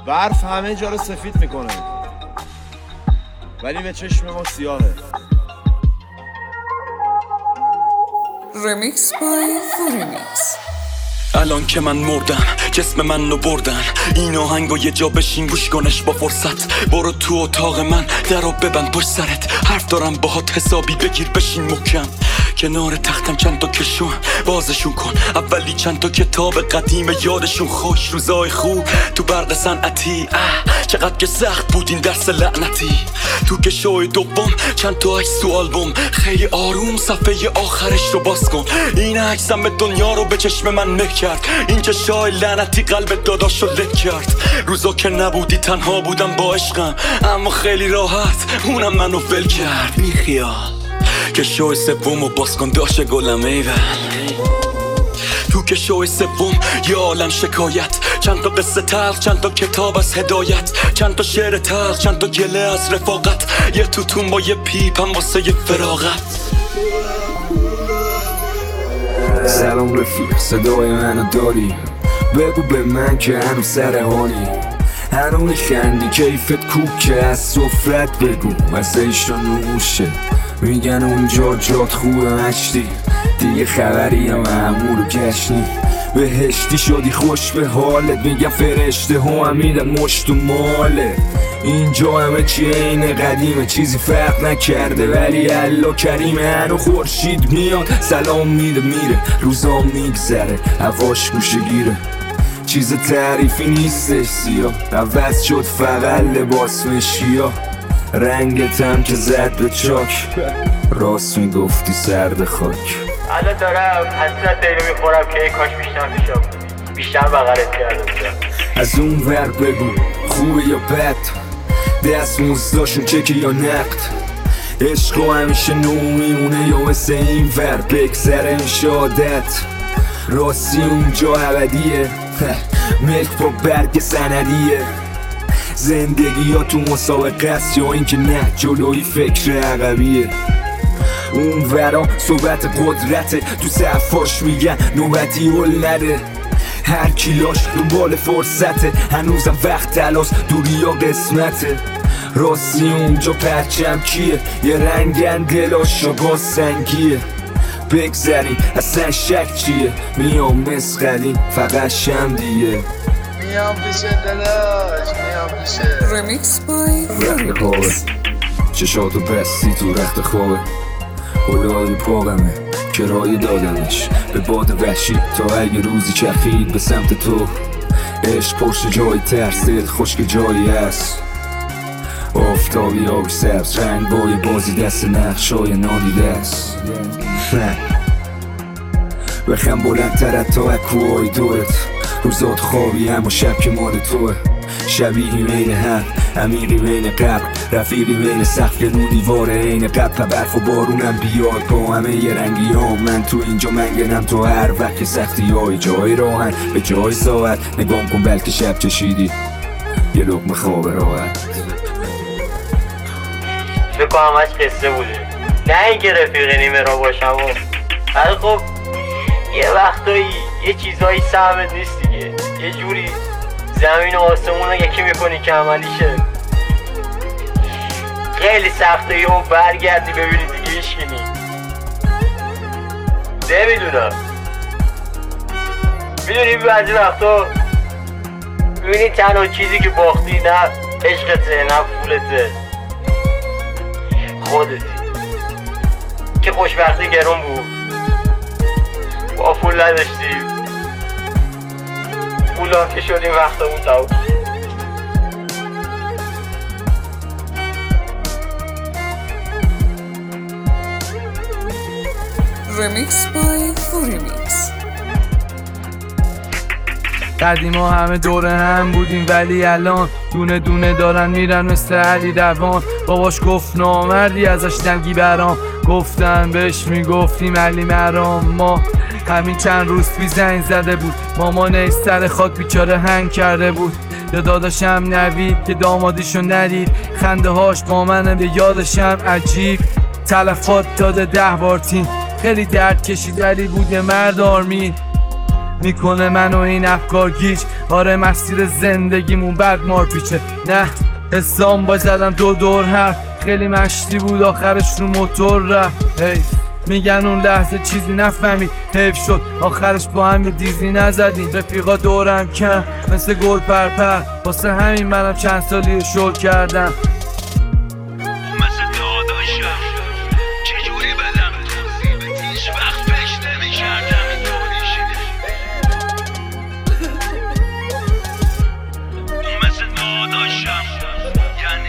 برف همه جا رو سفید میکنه ولی به چشم ما سیاهه. رمیکس بای فوریمیکس. الان که من مردم جسم من رو بردن، این آهنگو یه جا بشین گوش کنش با فرصت. برو تو اتاق من درو ببند پشت سرت، حرف دارم باهات حسابی بگیر بشین محکم. کنار تختم چند تا کشون بازشون کن، اولی چند تا کتاب قدیم یادشون خوش. روزای خوب تو برق صنعتی، چقدر که سخت بود این درس لعنتی. تو کشوی دوم چند تا عکس تو آلبوم، خیلی آروم صفحه آخرش رو باز کن. این عکسم دنیا رو به چشم من مه کرد، این چشای لعنتی قلب داداش رو لک کرد. روزا که نبودی تنها بودم با عشقم، اما خیلی راحت اونم منو ول کرد. بی خیال که شوی سوم و باز کن داشت گلم ایول. تو که شوی سوم یه عالم شکایت، چند تا قصه تلخ، چند تا کتاب از هدایت، چند تا شعر تلخ، چند تا گله از رفاقت. یه توتون با یه پیپم واسه یه فراغت. سلام رفیق، صدای منو داری؟ بگو به من که هنوز سر حالی، هنوز میخندی کیفت کوکه، از سفرت بگو واسهش رو نوشه. میگن اونجا جات خوبه مشتی، دیگه خبری هم همون رو گشنی. بهشتی شدی خوش به حالت، میگن فرشته ها هم میدن مشت و ماله. اینجا همه چی اینه قدیمه، چیزی فرق نکرده ولی الله کریمه. هنو خورشید میاد سلام میده میره، روزا میگذره هواش گوشه گیره. چیز تعریفی نیستش سیاه، عوض شد فقط لباس مشکیا. رنگت هم که زد به چاک، راست میگفتی سرد خاک. الان دارم حسرت دیلو میخورم که ای کاش بیشتر پیشم بودی، بیشتر بغلت کرده بودم. از اون ور بگو خوبه یا بد، دست موزداشون چکه یا نقد. عشق همیشه نو میمونه یا مثل این ور بگذره این شادت. راستی اونجا ابدیه، ملک با برگ سندیه. زندگی یا تو مسابقه است یا اینکه نه جلوی فکر عقبیه. اون ورا صحبت قدرته، تو صفاش میگن نوبتی هل نده. هر کیلاش دنبال فرصته، هنوزم وقت تلاس دوری یا قسمته. راستی اونجا پرچم کیه، یه رنگن دلاشا با سنگیه. بگذاریم اصلا شک چیه، میام مسخریم فقط شمدیه. میام پیشه دلاش، میام پیشه. رمیکس بای رخت خوابه، چشاتو بستی تو رخت خوابه. اولادی پاقمه کرایه دادمش به باد وحشی، تا اگه روزی چرخید به سمت تو. عشق پشت جای ترس، دل خشک جایی هست. آفتابی آبی سبز رنگ بای بازی، دست نقشای نادیده است. بخم بلندتر تا اکوهای دورت، روزات خوابی اما شب که مال توه. شبیهی بین هم، عمیقی بین قبر، رفیقی بین سقف که رو دیواره این قبل. برف و بارونم بیاد با همه یه رنگی ها، من تو اینجا منگنم تو هر وقت سختی های. جای راهن به جای ساعت، نگام کن بلکه شب چشیدی یه لقمه خواب راحت. فکر کنم همش قصه بوده، نه اینکه رفیق نیمه را باشم. ولی خب یه وقتایی یه چیزایی سهمت نیست دیگه، یه جوری زمین و آسمون رو یکی میکنی که عملیشه. خیلی سخته یهو برگردی ببینی دیگه هیچکی نی. نمیدونم، میدونی بعضی وقتا میبینی تنها چیزی که باختی نه عشقته نه پولته، خودتی که خوشبختی گرون بود. با پول نداشتیم، پولا که شدیم وقتمون تموم. رمیکس بای فوریمیکس. قدیما همه دور هم بودیم ولی الان دونه دونه دارن میرن مثل علی روان. باباش گفت نامردی ازش نگی برام، گفتن بهش میگفتیم علی مرام. ما همین چند روز بی زنگ زده بود، مامانش سر خاک بیچاره هنگ کرده بود. یا داداشم نوید که دامادیشو ندید، خنده هاش با منه به یادشم عجیب. تلفات داده 10 بار تیم، خیلی درد کشید ولی بود یه مرد آرمین. میکنه منو این افکار گیج. آره مسیر زندگیمون بد مار پیچه. نه حسام با زدم دور حرف، خیلی مشتی بود آخرش رو موتور رفت. میگن اون لحظه چیزی نفهمید، حیف شد آخرش با هم دیزی نزدیم. رفیقا دورم کم مثل گل پرپر، واسه همین منم چند سالی شل کردم. مثل داداشم چجوری بدم توضیح هیچ وقت فکر نمی‌کردم اینطوریشه. مثل داداشم یعنی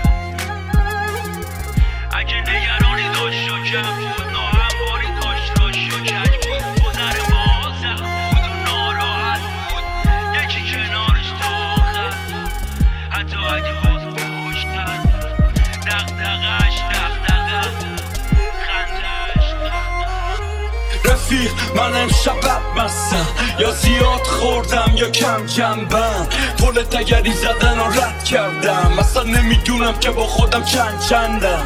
اگه نگرانی داشت و کم بود ناهمواری داشت راش و کج بود. گذر ما زخم بود و ناراحت بود، یکی کنارش تا آخر حتی اگه باز پشتن دغدغه‌اش دغدغه خنده‌اش رفیق من امشب بدمستم، یا زیاد خوردم یا کم جنبم. پل تگری زدن و رد کردم، اصلا نمیدونم که با خودم چندم.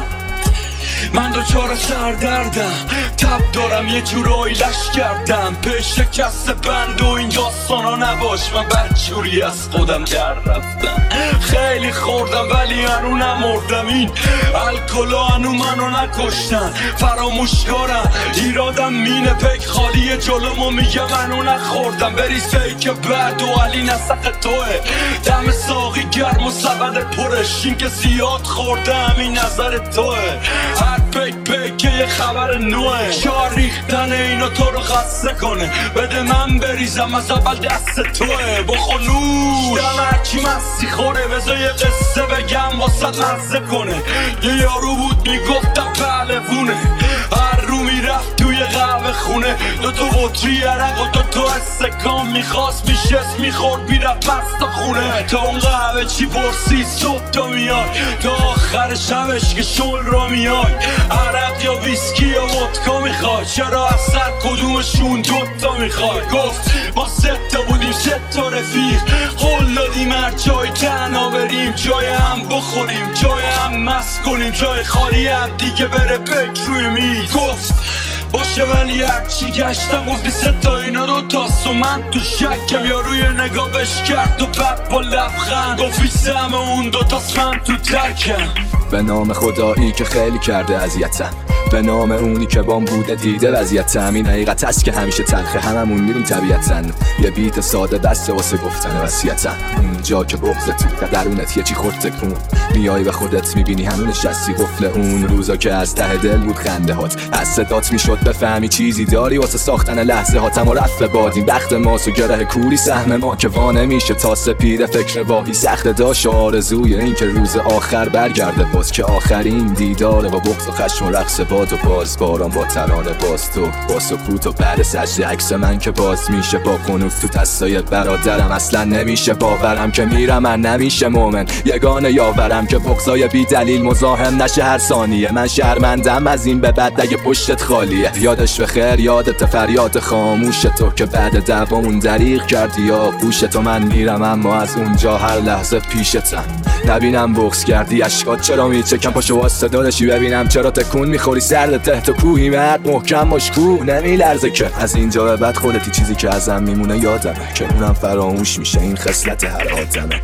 من دوچار سردردم، تب دارم یه جورایی لش کردم. به شکست بند و این داستانا نباش، من بدجوری از خودم در رفتم. خیلی خوردم ولی هنو نمردم، این الکلا هنو منو نکشتن. فراموشکارم ایرادم مینه پک خالی جلومو میگه منو نخوردم. بریز فیک بعد و علی نسق توه، دم ساقی گرم و سبد پرش. این که زیاد خوردم این نظر توه، هر پیک یه خبر نوه. شار ریختن اینا تو رو خسته کنه، بده من بریزم از اول دست توه. بخور نوش دم هرچی مستی خوره، بذار یه قصه بگم واسه مزه کنه. یه یارو بود میگفتم پهلوونه، هر رو میرفت توی قهوه خونه. دوتا بطری عرق و دوتا استکان میخواست میشست میخورد میرفت بستا خونه. تا اون قهوه چی پرسی صبح تا میای، تا آخر شبش که شل رو میای. عرق یا ویسکی یا ودکا میخوای، چرا از سر کدومشون دوتا میخوای؟ گفت ما 3 تا بودیم 3 تا رفیق، قول دادیم هر جای تنها بریم، جای هم بخوریم جای هم مست کنیم، جای خالی هم دیگه بره بک روی میز. گفت باشه ولی هرچی گشتم گفتی 3 تا اینا 2 تاست و من تو شکم. یا روی نگاهش کرد و بعد با لبخند گفتی سهم اون 2 تاست من تو ترکم. به نام خدایی که خیلی کرده اذیتم، به نام اونی که بام بوده دیده وضعیتم. این حقیقت هست که همیشه تلخه، هممون میریم طبیعتاً. یه بیت ساده بسته واسه گفتن وصیتم. اونجا که بغضت تو درونت یه چی خورد تکون، میای به خودت میبینی همون نشستی قفل اون روزا که از ته دل بود خنده هات. از صدات میشد بفهمی چیزی داری واسه ساختن لحظه هاتم و رفت بادیم. وقت ماست و گره کوری سهم ما که وانه میشه تا سپید فکر واهی سخت داشت و آرزوی این که روز آخر برگرده باز، که آخرین دیداره با بغض و خشم و رقص باد و باز باران با ترانه باز تو با سکوت و بعد سجده عکس من که باز میشه با قنوت تو دستای برادرم. اصلا نمیشه باورم که میرم من نمیشه مومن یگانه یاورم که بغضای بی دلیل مزاحم نشه هر ثانیه. من شرمندم از این به بعد اگه پشتت خالیه. یادش بخیر یادت فریاد خاموش تو که بعد دعوامون دریغ کردی یا گوش تو. من میرم اما از اونجا هر لحظه پیشتم، نبینم بغض کردی اشکات چرا میچکم. پاشو واسه داداشی ببینم چرا تکون میخوری سرد ته کوهی مرد محکم مشکو نمیلرزه که. از اینجا به بعد خودتی چیزی که ازم میمونه یادمه که اونم فراموش میشه این خصلت هر آدمه.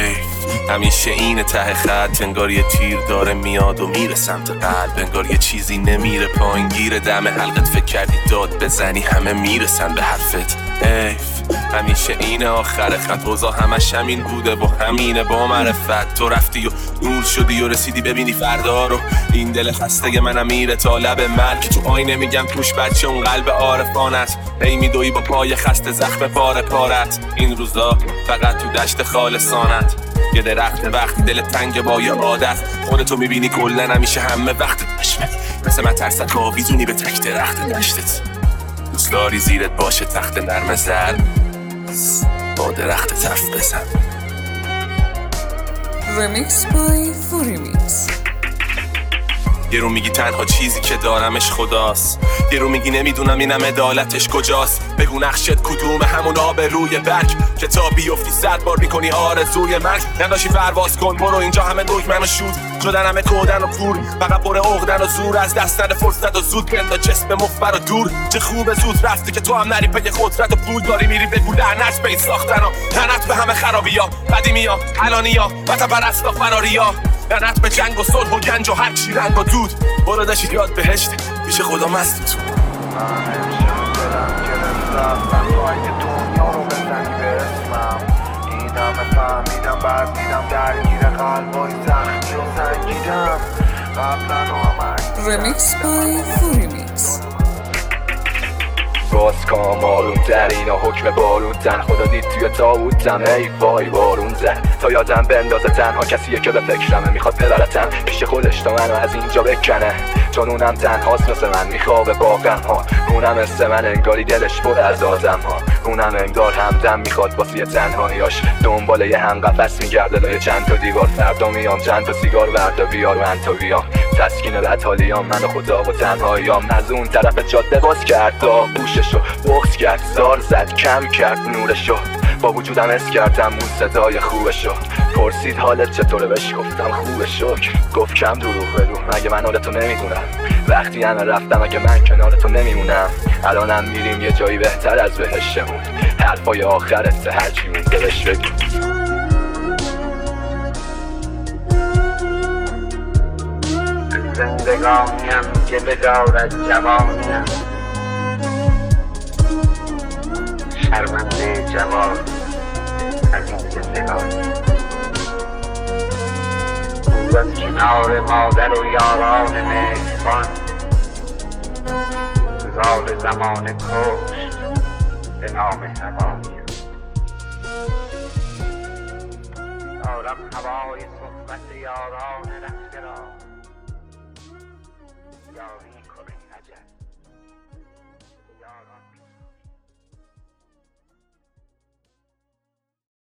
همیشه این ته خط انگار یه تیر داره میاد و میره سمت قلب، انگار یه چیزی نمیره پایین گیره دم حلقت. فکر کردی داد بزنی همه میرسن به حرفت. همیشه این آخر خط وضا همش همین بوده و همینه با معرفت. تو رفتی و نور شدی و رسیدی ببینی فردا رو. این دل خسته منم میره تا لب مرگ، تو آینه میگم توش بچه اون قلب عارفانت. هی میدوی با پای خسته زخم پاره پارت. این روزا فقط تو دشت خالصانت، یه درخت وقتی دل تنگ با یه عادت. خودتو میبینی کلن همیشه همه وقتت بشمه، مثل من ترسک آویزونی به تک درخت دشتت. دوست داری زیرت باشه تخت نرم زر، با درخت حرف بزن. Remix by Furimix. یه رو میگی تنها چیزی که دارمش خداست، یه رو میگی نمیدونم اینم عدالتش کجاست. بگو نقشت کدوم همون آب روی برگ که تا بیفتی 100 بار میکنی آرزوی مرگ. نداشی پرواز کن برو، اینجا همه دگمن و شود شدن، همه کودن و پور، فقط پر عقدن و زور. از دست نده فرصت و زود بندا جسم مخبر و دور. چه خوبه زود رفتی که تو هم نری پی قدرت و پول داری میری بگو لعنت به این ساختن ها، لعنت به همه خرابی ها، قدیمی ها، الانی ها، وطن پرست و فراری ها، لعنت به جنگ و صلح و گنج و هر چی رنگ و دود. برو داشتی یاد بهشت پیش خدا مست تو. من امشب دلم گرفت رفتم تو اگه دنیا رو بزنی به اسمم. این همه فهمیدم بعد دیدم درگیر قلبای زخمی و سنگیدم قبلا و همه Remix by Furimix. باز کام آروم تر اینا حکم بارون تن. خدا دید توی تابوتم ای وای بارون زد. تا یادم بندازه تنها کسیه که به فکرمه، میخواد ببرتم پیش خودش تا منو از اینجا بکنه. چون اونم تنهاست مثل من میخوابه با غم ها، اونم مثل من انگاری دلش پر از آدم ها، اونم انگار همدم میخواد واسه تنهاییاش دنبال یه هم قفس میگرده لای چند تا دیوار. فردا میام چند تا سیگار وردا بیار من تا بیام تسکین بدحالیام، من و خدا و تنهاییام. از اون طرف جاده باز کرد تا بوششو بغض کرد، زار زد کم کرد نورشو، با وجودم حس کردم اون صدای خوبشو. پرسید حالت چطوره بهش گفتم خوبه شکر. گفت کم دروغ بگو مگه من حالتو نمیدونم، وقتی همه رفتم اگه من کنارتو نمیمونم. الانم میریم یه جایی بهتر از بهشتمون، حرفای آخرت هرچی مونده بهش بگو. زندگانیم که بدارد جوانیم، شرمنده جوان از این زندگانی. او از کنار مادر و یاران مهربان زال زمان کشت به نام هوایی. دارم هوای صحبت یاران رفته را یاری